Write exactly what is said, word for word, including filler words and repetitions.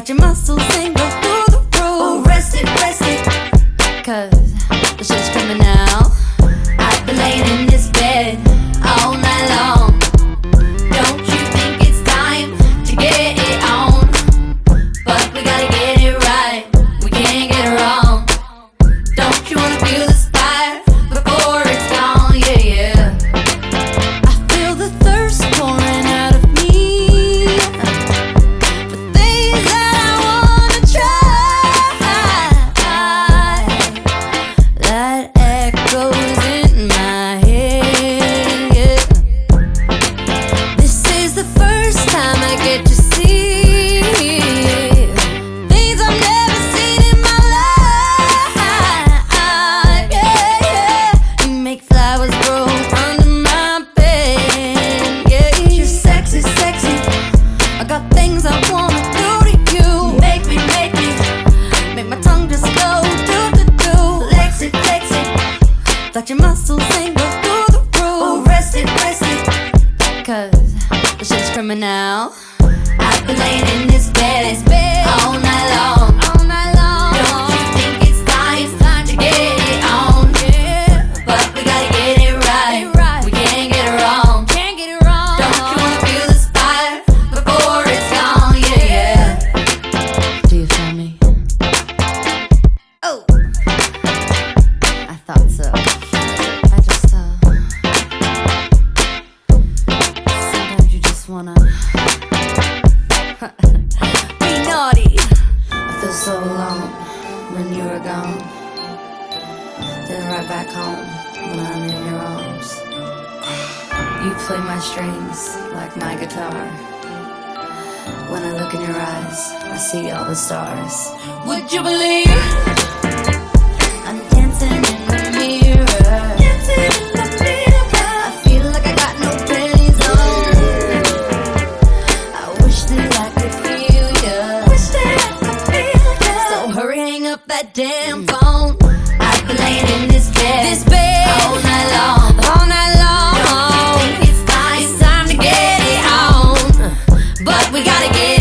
Let your muscles sing, go through the roof. Oh, rest it, rest it, cause the shit's coming now. I've been laying in this bed all night long. Don't you think it's time to get it on? But we gotta get it right, we can't get it wrong. Don't you wanna feel the fire before it's gone? Yeah, yeah. I feel the thirst pouring out of me for things that I wanna try. That echoes in my head, yeah. This is the first time I get to see things I've never seen in my life, yeah, yeah. You make flowers grow under my bed, yeah. You're sexy, sexy, I got things I wanna do to you. make me, make me, Make my tongue just go do do do. flex it, flex it. Let your muscles sing, go through the Oh, roof. rest it, rest it, Cause the shit's criminal. I've been laying in this bed This bed all night long. all night long. Don't you think it's time to get it on? Yeah, But we gotta get it right, Get it right. we can't get it wrong. can't get it wrong. Don't you wanna feel this fire before it's gone? Yeah, yeah. Do you feel me? Oh, I thought so. I just uh sometimes you just wanna be naughty. I feel so alone when you were gone. Then right back home when I'm in your arms. You play my strings like my guitar. When I look in your eyes, I see all the stars. would you believe? I'm dancing in the mirror. Dancing in the mirror. I feel like I got no panties on. I wish that I could feel ya. Wish that I could feel ya. So hurry, hang up that damn phone. I've been laying in this bed, This bed all night long. all night long. Don't you think it's time It's time to get it on, but we gotta get